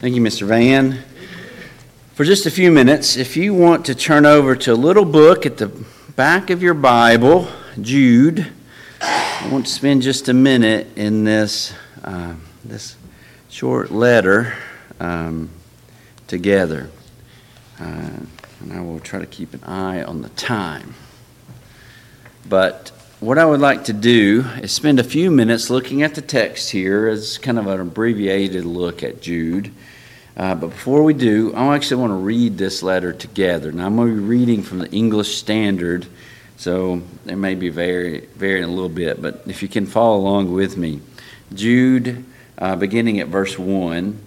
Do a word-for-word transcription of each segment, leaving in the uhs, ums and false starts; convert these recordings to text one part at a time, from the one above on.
Thank you, Mister Van. For just a few minutes, if you want to turn over to a little book at the back of your Bible, Jude, I want to spend just a minute in this uh, this short letter um, together. Uh, and I will try to keep an eye on the time. But what I would like to do is spend a few minutes looking at the text here as kind of an abbreviated look at Jude. Uh, but before we do, I actually want to read this letter together. Now, I'm going to be reading from the English Standard, so there may be vary, varying a little bit, but if you can follow along with me. Jude, uh, beginning at verse one.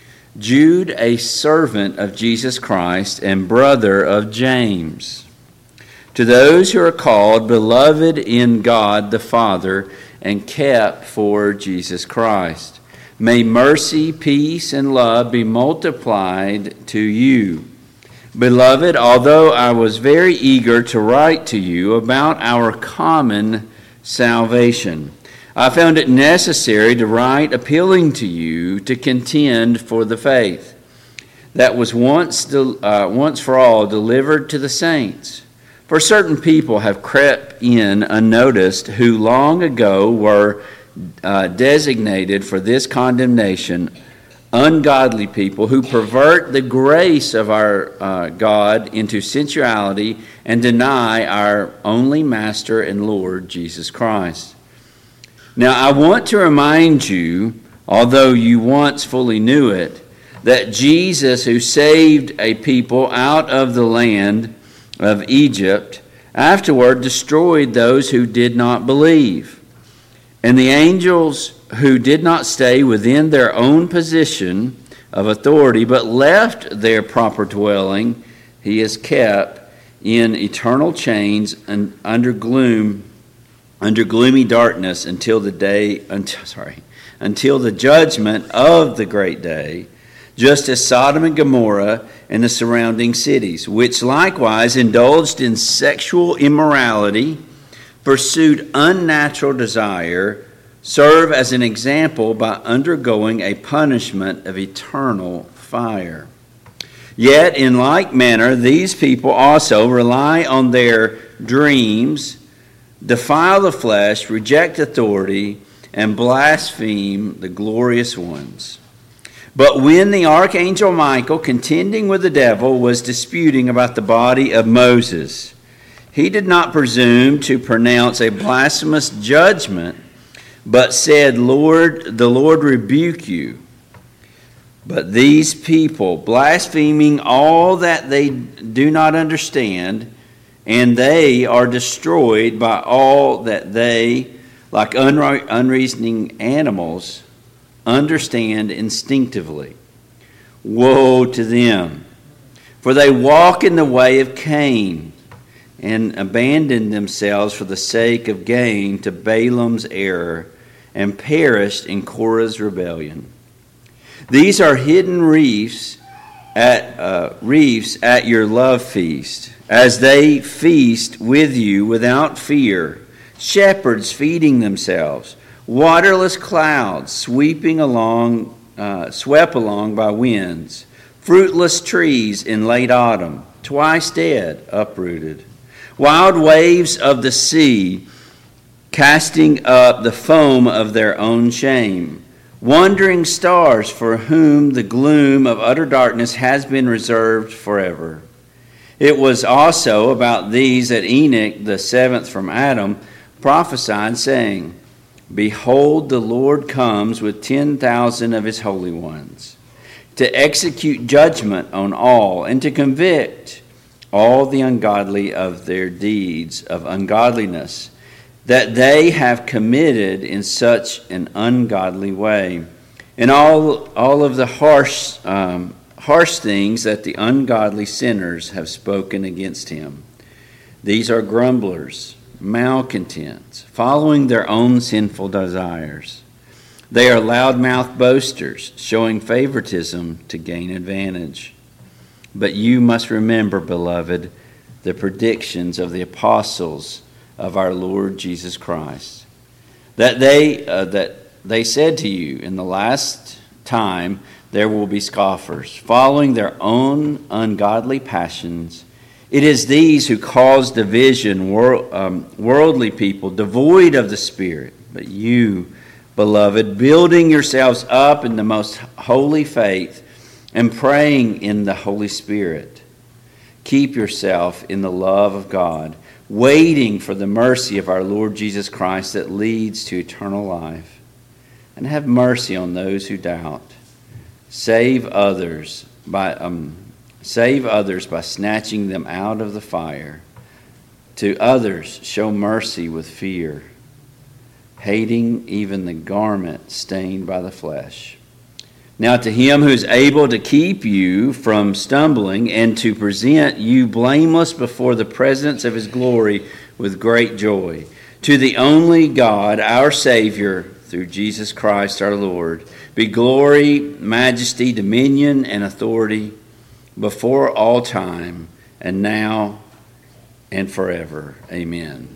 Jude, a servant of Jesus Christ and brother of James, to those who are called, beloved in God the Father, and kept for Jesus Christ. May mercy, peace, and love be multiplied to you. Beloved, although I was very eager to write to you about our common salvation, I found it necessary to write appealing to you to contend for the faith that was once, del- uh, once for all delivered to the saints. For certain people have crept in unnoticed who long ago were Uh, designated for this condemnation, ungodly people who pervert the grace of our uh, God into sensuality and deny our only Master and Lord, Jesus Christ. Now, I want to remind you, although you once fully knew it, that Jesus, who saved a people out of the land of Egypt, afterward destroyed those who did not believe. And the angels who did not stay within their own position of authority, but left their proper dwelling, he is kept in eternal chains and under gloom, under gloomy darkness until the day, until, sorry, until the judgment of the great day, just as Sodom and Gomorrah and the surrounding cities, which likewise indulged in sexual immorality, pursued unnatural desire, serve as an example by undergoing a punishment of eternal fire. Yet, in like manner, these people also rely on their dreams, defile the flesh, reject authority, and blaspheme the glorious ones. But when the archangel Michael, contending with the devil, was disputing about the body of Moses, he did not presume to pronounce a blasphemous judgment, but said, Lord, the Lord rebuke you. But these people, blaspheming all that they do not understand, and they are destroyed by all that they, like unre- unreasoning animals, understand instinctively. Woe to them! For they walk in the way of Cain, and abandoned themselves for the sake of gain to Balaam's error, and perished in Korah's rebellion. These are hidden reefs at uh, reefs at your love feast, as they feast with you without fear, shepherds feeding themselves, waterless clouds sweeping along, uh, swept along by winds, fruitless trees in late autumn, twice dead, uprooted. Wild waves of the sea, casting up the foam of their own shame. Wandering stars for whom the gloom of utter darkness has been reserved forever. It was also about these that Enoch, the seventh from Adam, prophesied, saying, Behold, the Lord comes with ten thousand of his holy ones, to execute judgment on all, and to convict all the ungodly of their deeds of ungodliness, that they have committed in such an ungodly way, and all all of the harsh um, harsh things that the ungodly sinners have spoken against him. These are grumblers, malcontents, following their own sinful desires. They are loud-mouthed boasters, showing favoritism to gain advantage. But you must remember, beloved, the predictions of the apostles of our Lord Jesus Christ, that they uh, that they said to you in the last time, there will be scoffers, following their own ungodly passions. It is these who cause division, wor- um, worldly people, devoid of the Spirit. But you, beloved, building yourselves up in the most holy faith and praying in the Holy Spirit, keep yourself in the love of God, waiting for the mercy of our Lord Jesus Christ that leads to eternal life. And have mercy on those who doubt. Save others by um, save others by snatching them out of the fire. To others show mercy with fear, hating even the garment stained by the flesh. Now to him who is able to keep you from stumbling and to present you blameless before the presence of his glory with great joy, to the only God, our Savior, through Jesus Christ our Lord, be glory, majesty, dominion, and authority before all time, and now and forever. Amen.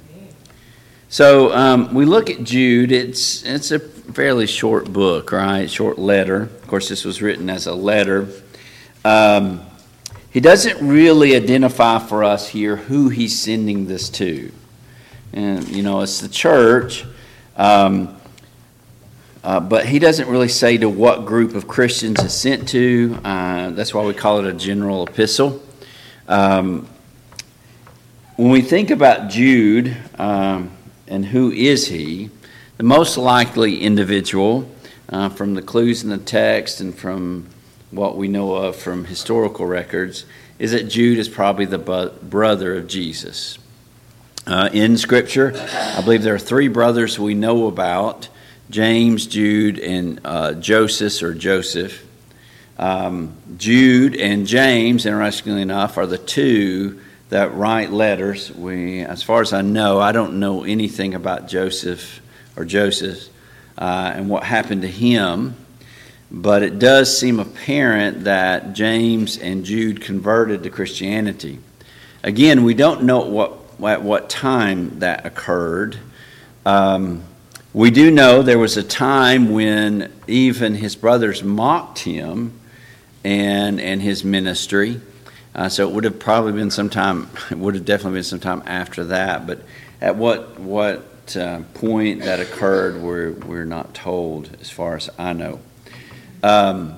So um, we look at Jude. It's it's a fairly short book, right? Short letter. Of course, this was written as a letter. Um, he doesn't really identify for us here who he's sending this to. And, you know, it's the church. Um, uh, but he doesn't really say to what group of Christians it's sent to. Uh, that's why we call it a general epistle. Um, when we think about Jude... Um, And who is he? The most likely individual, uh, from the clues in the text and from what we know of from historical records, is that Jude is probably the bu- brother of Jesus. Uh, in Scripture, I believe there are three brothers we know about: James, Jude, and uh, Joseph or Joseph. Um, Jude and James, interestingly enough, are the two that write letters. We, as far as I know, I don't know anything about Joseph or Joseph uh, and what happened to him, but it does seem apparent that James and Jude converted to Christianity. Again, we don't know what at what time that occurred. Um, we do know there was a time when even his brothers mocked him and and his ministry. Uh, so it would have probably been sometime, it would have definitely been sometime after that. But at what what uh, point that occurred, we're, we're not told as far as I know. Um,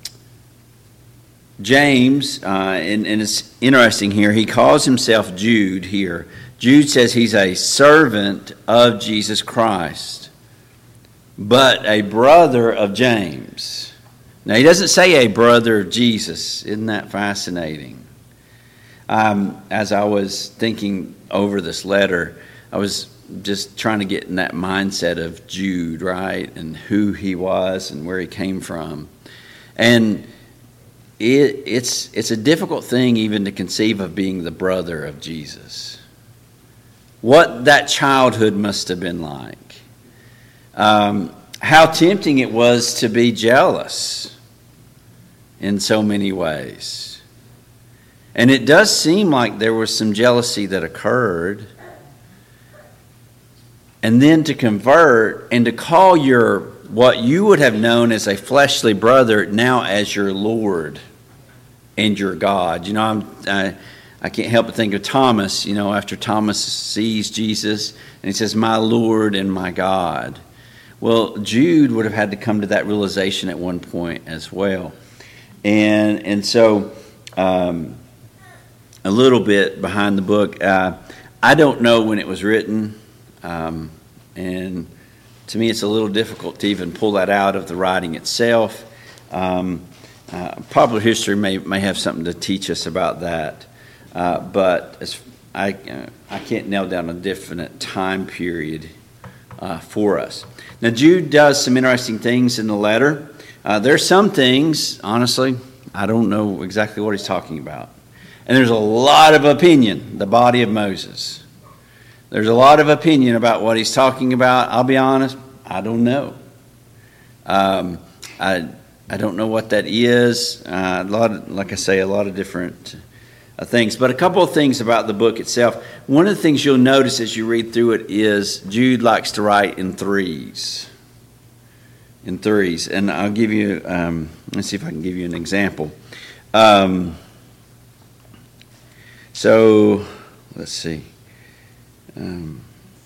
James, uh, and, and it's interesting here, he calls himself Jude here. Jude says he's a servant of Jesus Christ, but a brother of James. Now, he doesn't say a brother of Jesus. Isn't that fascinating? Um, as I was thinking over this letter, I was just trying to get in that mindset of Jude, right? And who he was and where he came from. And it, it's it's a difficult thing even to conceive of being the brother of Jesus. What that childhood must have been like. Um, how tempting it was to be jealous in so many ways. And it does seem like there was some jealousy that occurred. And then to convert and to call your, what you would have known as a fleshly brother, now as your Lord and your God. You know, I'm, I, I can't help but think of Thomas, you know, after Thomas sees Jesus and he says, "My Lord and my God." Well, Jude would have had to come to that realization at one point as well. And, and so... Um, A little bit behind the book. Uh, I don't know when it was written, um, and to me it's a little difficult to even pull that out of the writing itself. Um, uh, popular history may may have something to teach us about that, uh, but as I uh, I can't nail down a definite time period uh, for us. Now, Jude does some interesting things in the letter. Uh, there's some things, honestly, I don't know exactly what he's talking about. And there's a lot of opinion, the body of Moses. There's a lot of opinion about what he's talking about. I'll be honest, I don't know. Um, I I don't know what that is. Uh, a lot of, like I say, a lot of different uh, things. But a couple of things about the book itself. One of the things you'll notice as you read through it is Jude likes to write in threes. in threes. And I'll give you, um, let's see if I can give you an example. Um, so, let's see. Um,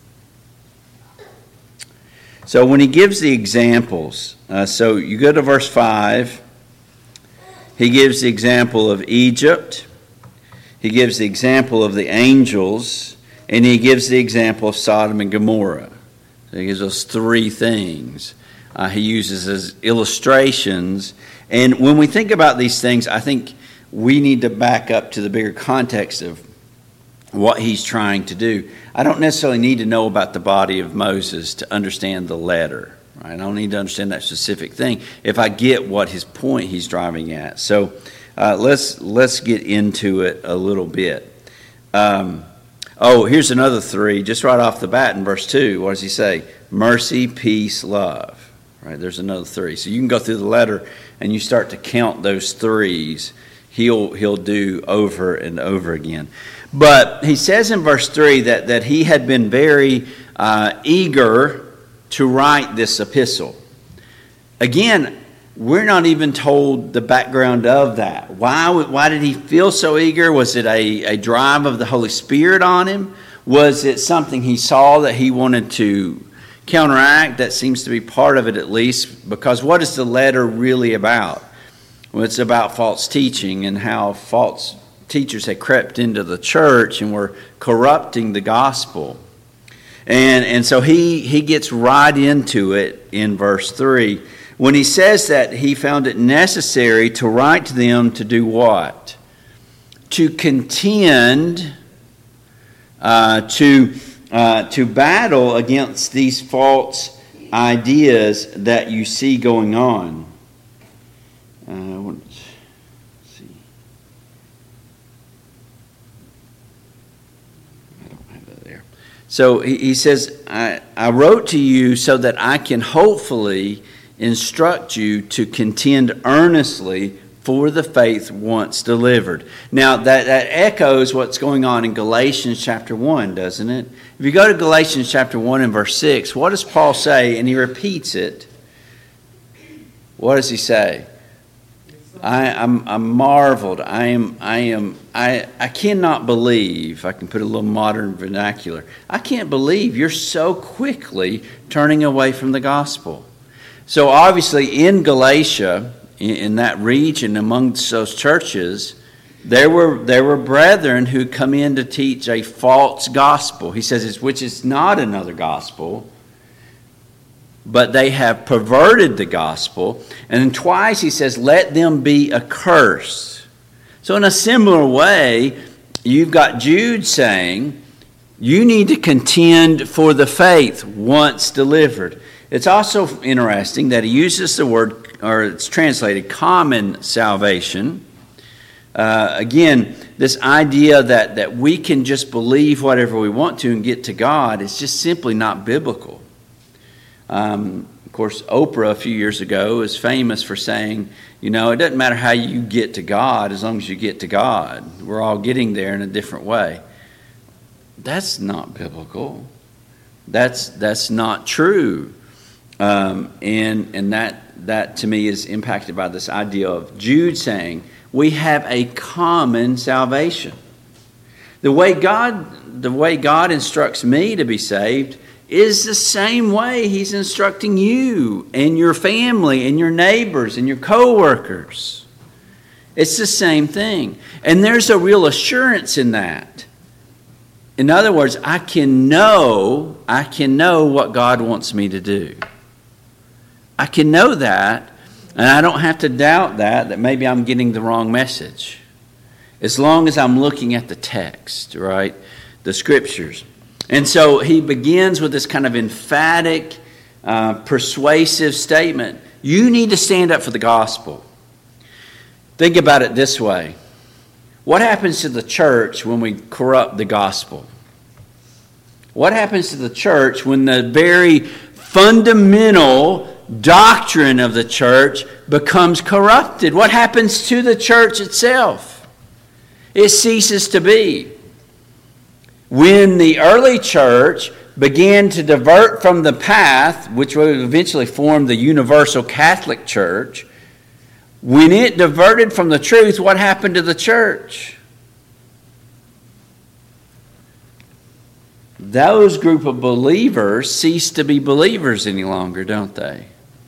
so when he gives the examples, uh, so you go to verse five, he gives the example of Egypt, he gives the example of the angels, and he gives the example of Sodom and Gomorrah. So he gives us three things. Uh, he uses as illustrations. And when we think about these things, I think we need to back up to the bigger context of what he's trying to do. I don't necessarily need to know about the body of Moses to understand the letter. Right? I don't need to understand that specific thing if I get what his point he's driving at. So uh, let's let's get into it a little bit. Um, oh, here's another three, just right off the bat in verse two. What does he say? Mercy, peace, love. Right? There's another three. So you can go through the letter and you start to count those threes. He'll he'll do over and over again. But he says in verse three that, that he had been very uh, eager to write this epistle. Again, we're not even told the background of that. Why, why did he feel so eager? Was it a, a drive of the Holy Spirit on him? Was it something he saw that he wanted to counteract? That seems to be part of it at least, because what is the letter really about? Well, it's about false teaching and how false teachers had crept into the church and were corrupting the gospel. And, and so he, he gets right into it in verse three. When he says that he found it necessary to write to them to do what? To contend, uh, to, uh, to battle against these false ideas that you see going on. Uh, let's see. I don't have that there. So he, he says, I, I wrote to you so that I can hopefully instruct you to contend earnestly for the faith once delivered. Now, that, that echoes what's going on in Galatians chapter one, doesn't it? If you go to Galatians chapter one and verse six, what does Paul say? And he repeats it. What does he say? I, I'm, I'm marveled. I am. I am. I. I cannot believe. I can put a little modern vernacular. I can't believe you're so quickly turning away from the gospel. So obviously, in Galatia, in, in that region, amongst those churches, there were there were brethren who come in to teach a false gospel. He says, which is not another gospel. But they have perverted the gospel. And then twice he says, let them be accursed. So in a similar way, you've got Jude saying, you need to contend for the faith once delivered. It's also interesting that he uses the word, or it's translated common salvation. Uh, again, this idea that, that we can just believe whatever we want to and get to God is just simply not biblical. Um, of course, Oprah a few years ago is famous for saying, you know, it doesn't matter how you get to God as long as you get to God. We're all getting there in a different way. That's not biblical. That's that's not true. Um, and and that that to me is impacted by this idea of Jude saying we have a common salvation. The way God the way God instructs me to be saved is the same way he's instructing you and your family and your neighbors and your co-workers. It's the same thing. And there's a real assurance in that. In other words, I can know, I can know what God wants me to do. I can know that, and I don't have to doubt that, that maybe I'm getting the wrong message. As long as I'm looking at the text, right? The scriptures. And so he begins with this kind of emphatic, uh, persuasive statement. You need to stand up for the gospel. Think about it this way. What happens to the church when we corrupt the gospel? What happens to the church when the very fundamental doctrine of the church becomes corrupted? What happens to the church itself? It ceases to be. When the early church began to divert from the path, which would eventually form the Universal Catholic Church, when it diverted from the truth, what happened to the church? Those group of believers cease to be believers any longer, don't they?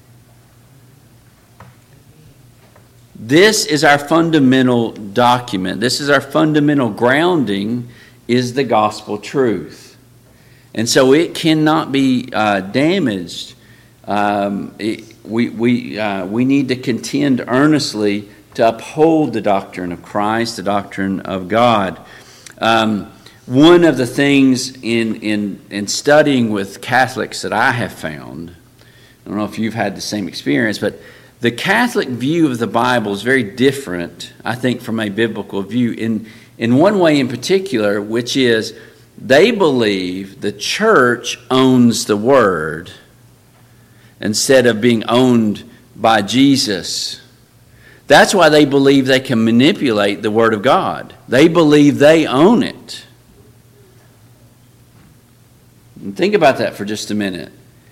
This is our fundamental document. This is our fundamental grounding, is the gospel truth. And so it cannot be uh, damaged. Um, it, we, we, uh, we need to contend earnestly to uphold the doctrine of Christ, the doctrine of God. Um, one of the things in, in, in studying with Catholics that I have found, I don't know if you've had the same experience, but the Catholic view of the Bible is very different, I think, from a biblical view in, in one way in particular, which is they believe the church owns the Word instead of being owned by Jesus. That's why they believe they can manipulate the Word of God. They believe they own it. And think about that for just a minute.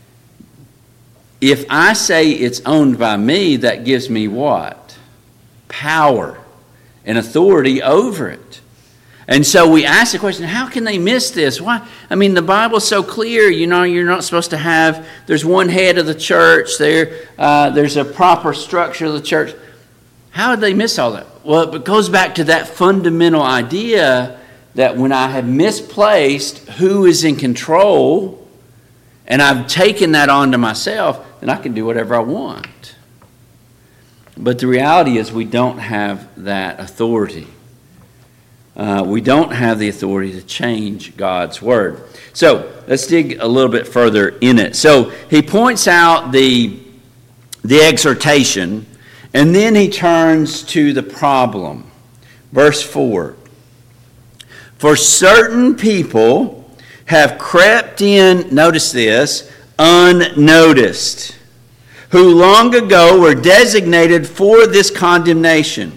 If I say it's owned by me, that gives me what? Power and authority over it. And so we ask the question, how can they miss this? Why? I mean, the Bible's so clear. You know, you're not supposed to have, there's one head of the church. There, uh, there's a proper structure of the church. How did they miss all that? Well, it goes back to that fundamental idea that when I have misplaced who is in control, and I've taken that onto myself, then I can do whatever I want. But the reality is we don't have that authority. Uh, we don't have the authority to change God's Word. So let's dig a little bit further in it. So he points out the, the exhortation, and then he turns to the problem. Verse four. For certain people have crept in, notice this, unnoticed, who long ago were designated for this condemnation.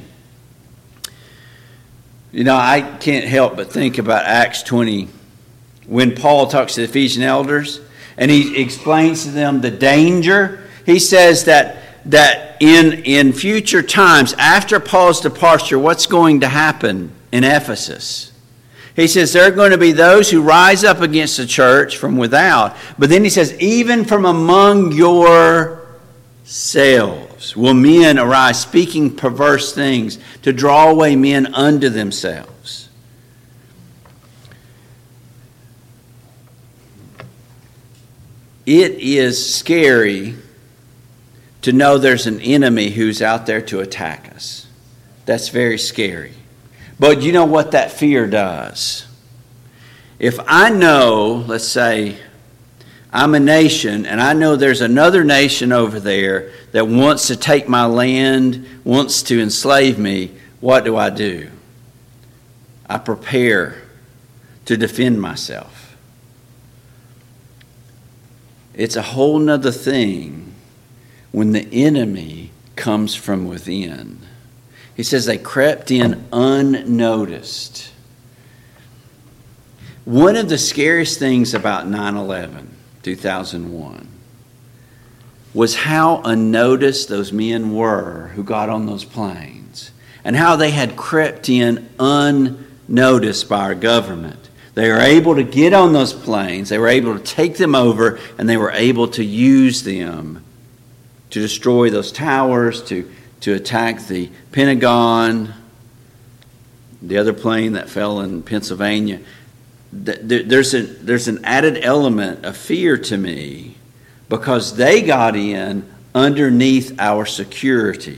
You know, I can't help but think about Acts twenty, when Paul talks to the Ephesian elders, and he explains to them the danger. He says that, that in, in future times, after Paul's departure, what's going to happen in Ephesus? He says there are going to be those who rise up against the church from without. But then he says, even from among yourselves will men arise speaking perverse things to draw away men unto themselves. It is scary to know there's an enemy who's out there to attack us. That's very scary. But you know what that fear does? If I know, let's say, I'm a nation, and I know there's another nation over there that wants to take my land, wants to enslave me, what do I do? I prepare to defend myself. It's a whole nother thing when the enemy comes from within. He says they crept in unnoticed. One of the scariest things about nine eleven, two thousand one, was how unnoticed those men were who got on those planes, and how they had crept in unnoticed by our government. They were able to get on those planes, they were able to take them over, and they were able to use them to destroy those towers, to to attack the Pentagon, the other plane that fell in Pennsylvania. There's, a, there's an added element of fear to me because they got in underneath our security.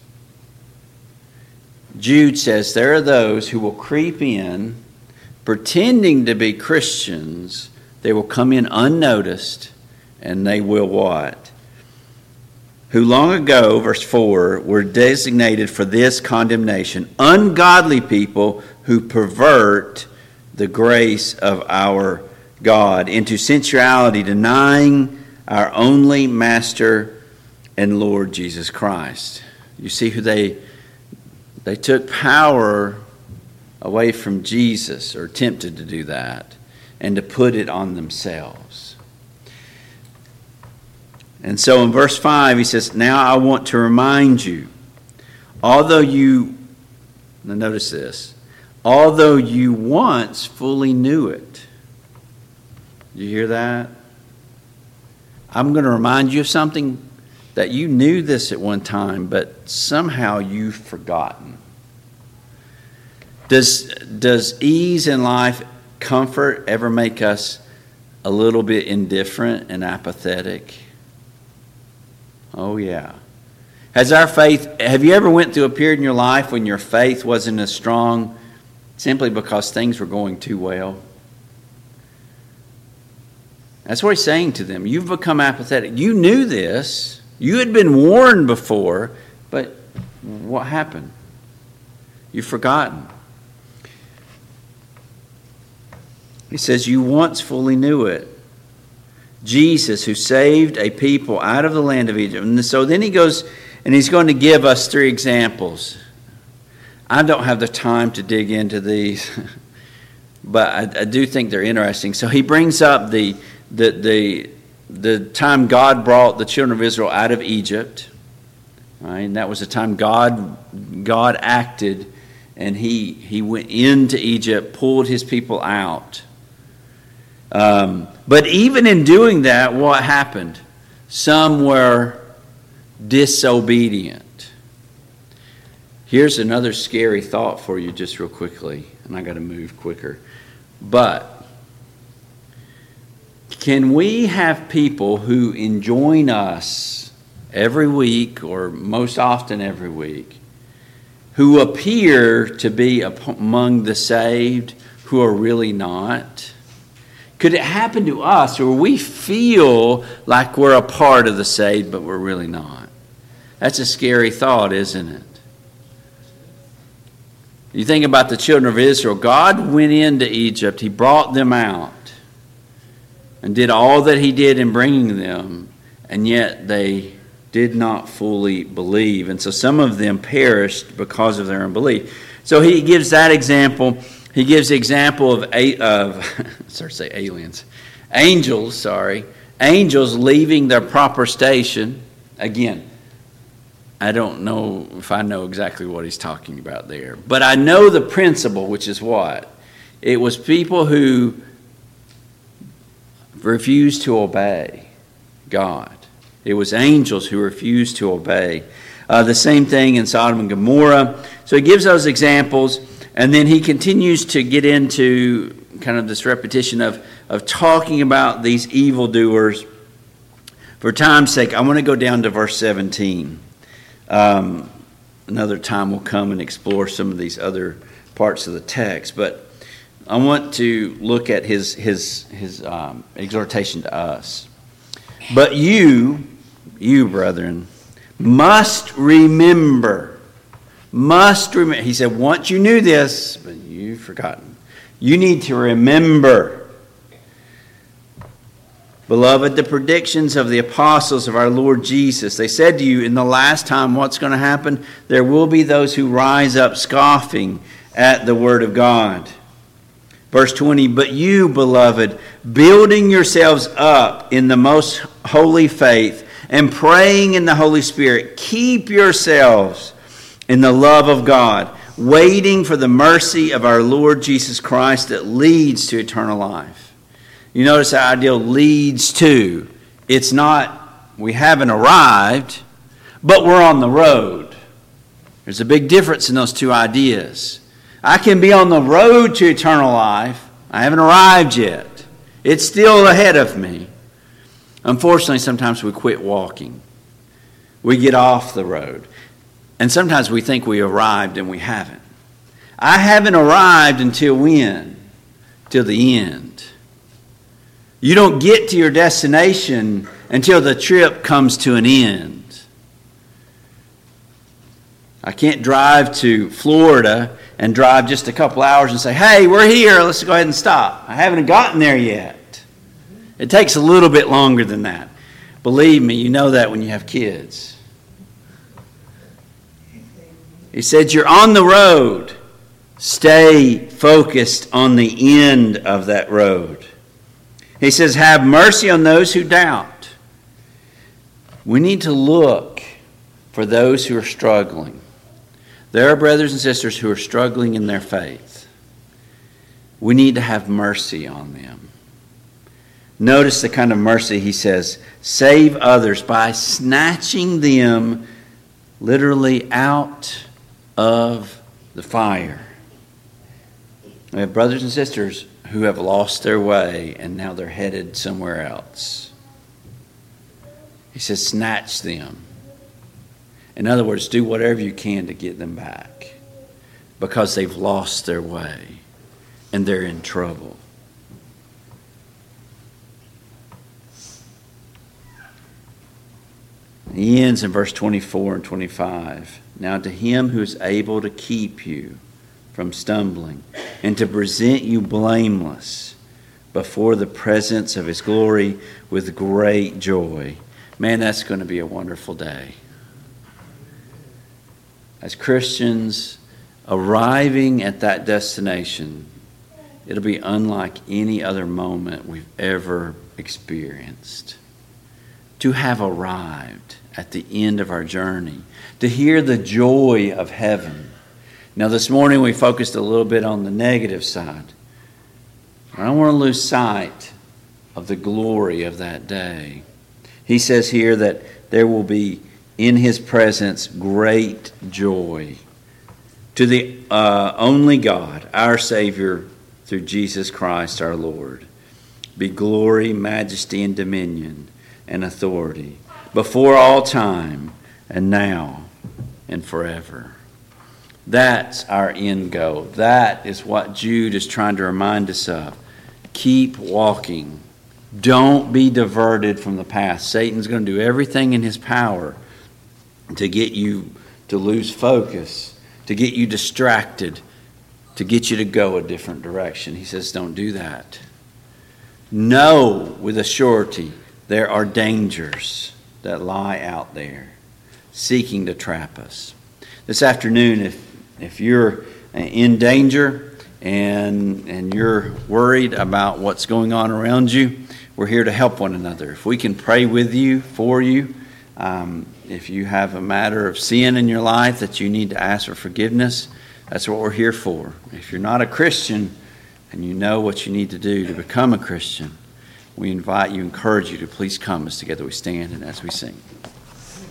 Jude says there are those who will creep in pretending to be Christians. They will come in unnoticed, and they will what? Who long ago, verse four, were designated for this condemnation, ungodly people who pervert the grace of our God into sensuality, denying our only Master and Lord Jesus Christ. You see who they they took power away from Jesus, or attempted to do that, and to put it on themselves. And so in verse five, he says, now I want to remind you, although you, now notice this, although you once fully knew it. You hear that? I'm going to remind you of something that you knew this at one time, but somehow you've forgotten. Does, does ease in life, comfort, ever make us a little bit indifferent and apathetic? Oh, yeah. Has our faith, have you ever went through a period in your life when your faith wasn't as strong simply because things were going too well? That's what he's saying to them. You've become apathetic. You knew this. You had been warned before, but what happened? You've forgotten. He says, you once fully knew it. Jesus, who saved a people out of the land of Egypt. And so then he goes, and he's going to give us three examples. I don't have the time to dig into these, but I, I do think they're interesting. So he brings up the the the the time God brought the children of Israel out of Egypt. Right? And that was the time God God acted, and he he went into Egypt, pulled his people out. Um, but even in doing that, what happened? Some were disobedient. Here's another scary thought for you just real quickly, and I got to move quicker. But can we have people who enjoin us every week, or most often every week, who appear to be among the saved who are really not? Could it happen to us where we feel like we're a part of the saved, but we're really not? That's a scary thought, isn't it? You think about the children of Israel. God went into Egypt. He brought them out and did all that he did in bringing them, and yet they did not fully believe. And so some of them perished because of their unbelief. So he gives that example. He gives the example of, of sorry to say aliens, angels, sorry, angels leaving their proper station. Again, I don't know if I know exactly what he's talking about there, but I know the principle, which is what? It was people who refused to obey God. It was angels who refused to obey. Uh, the same thing in Sodom and Gomorrah. So he gives those examples. And then he continues to get into kind of this repetition of, of talking about these evildoers. For time's sake, I want to go down to verse seventeen. Um, another time we'll come and explore some of these other parts of the text. But I want to look at his, his, his um, exhortation to us. But you, you brethren, must remember. Must remember. He said, once you knew this, but you've forgotten. You need to remember. Beloved, the predictions of the apostles of our Lord Jesus. They said to you, in the last time, what's going to happen? There will be those who rise up scoffing at the word of God. Verse twenty, but you, beloved, building yourselves up in the most holy faith and praying in the Holy Spirit, keep yourselves in the love of God, waiting for the mercy of our Lord Jesus Christ that leads to eternal life. You notice the idea leads to. It's not, we haven't arrived, but we're on the road. There's a big difference in those two ideas. I can be on the road to eternal life. I haven't arrived yet. It's still ahead of me. Unfortunately, sometimes we quit walking. We get off the road. And sometimes we think we arrived and we haven't. I haven't arrived until when? Till the end. You don't get to your destination until the trip comes to an end. I can't drive to Florida and drive just a couple hours and say, hey, we're here, let's go ahead and stop. I haven't gotten there yet. It takes a little bit longer than that. Believe me, you know that when you have kids. He said, you're on the road. Stay focused on the end of that road. He says, have mercy on those who doubt. We need to look for those who are struggling. There are brothers and sisters who are struggling in their faith. We need to have mercy on them. Notice the kind of mercy he says, save others by snatching them literally out of the fire. We have brothers and sisters who have lost their way and now they're headed somewhere else. He says, snatch them. In other words, do whatever you can to get them back because they've lost their way and they're in trouble. He ends in verse twenty-four and twenty-five. Now to him who is able to keep you from stumbling and to present you blameless before the presence of his glory with great joy. Man, that's going to be a wonderful day. As Christians arriving at that destination, it'll be unlike any other moment we've ever experienced. To have arrived at the end of our journey, to hear the joy of heaven. Now this morning we focused a little bit on the negative side. I don't want to lose sight of the glory of that day. He says here that there will be in his presence great joy. To the uh, only God, our Savior, through Jesus Christ our Lord, be glory, majesty, and dominion and authority before all time and now and forever. That's our end goal. That is what Jude is trying to remind us of. Keep walking. Don't be diverted from the path. Satan's going to do everything in his power to get you to lose focus, to get you distracted, to get you to go a different direction. He says, don't do that. Know with a surety there are dangers that lie out there seeking to trap us. This afternoon, if if you're in danger and and you're worried about what's going on around you, we're here to help one another. If we can pray with you, for you, um, if you have a matter of sin in your life that you need to ask for forgiveness, that's what we're here for. If you're not a Christian and you know what you need to do to become a Christian, we invite you, encourage you to please come as together we stand and as we sing.